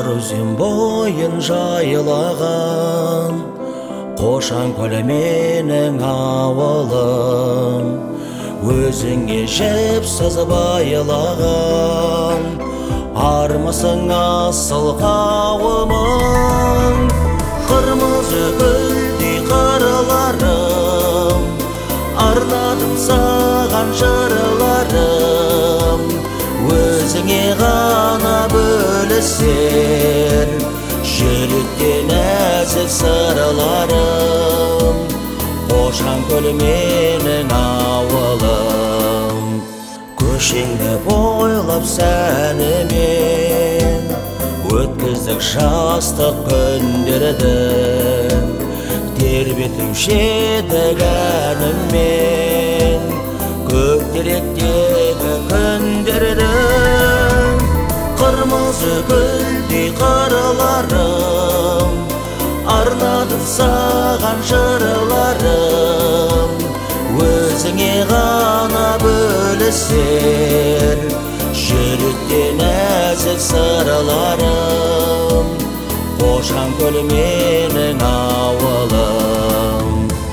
өзен бойын жайылаған, Қошан көлі менің ауылым. Өзіңе жіпсіз байлаған, армысың асыл қауымың. Қырмызы гүлдей қырларым, арнадым саған жырларым. Өзіңе ғана бөлісер жүректен нәзік сырларым. Қошан көлі менің ауылым. Көшеңді бойлап сәнімен өткіздік жастық күндерді, тербетуші-еді әніммен көктеректегі күндерді. Қырмызы гүлдей қырларым, арнадым саған жырларым. Өзіңе ғана бөлісер жүректен нәзік сырларым. Қошан көлі менің ауылым.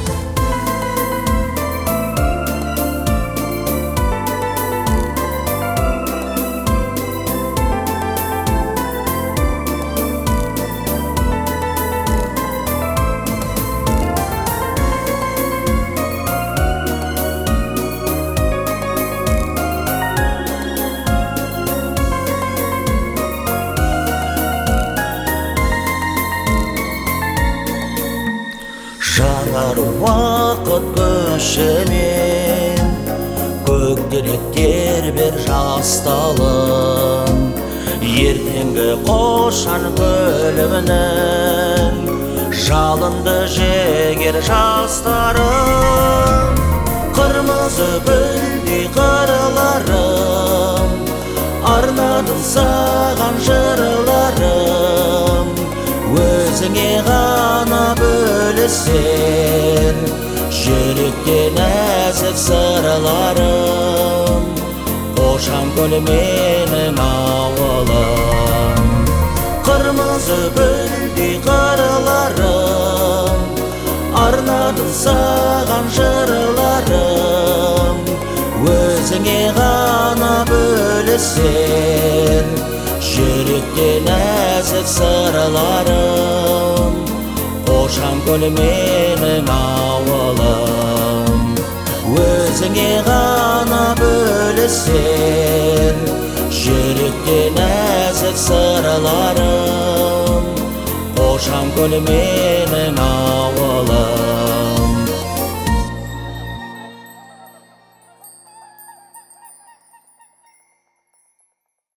Жаңар уақыт көшімен, көктеректер бер жасталын. Ертеңгі Қошан көлімнің жалынды жегер жастарым. Қырмызы гүлдей қырларым, арнадым саған жырларым. Өзіңе ғана бөлісер жүректен нәзік сырларым. Қошан көлі менің ауылым. Қырмызы гүлдей қырларым, арнадым саған жырларым. Өзіңе ғана бөлісер жүректен нәзік сырларым. Қошан көлі менің ауылым. Өзіңе ғана бөлісер жүректен нәзік сырларым. Қошан көлі менің ауылым.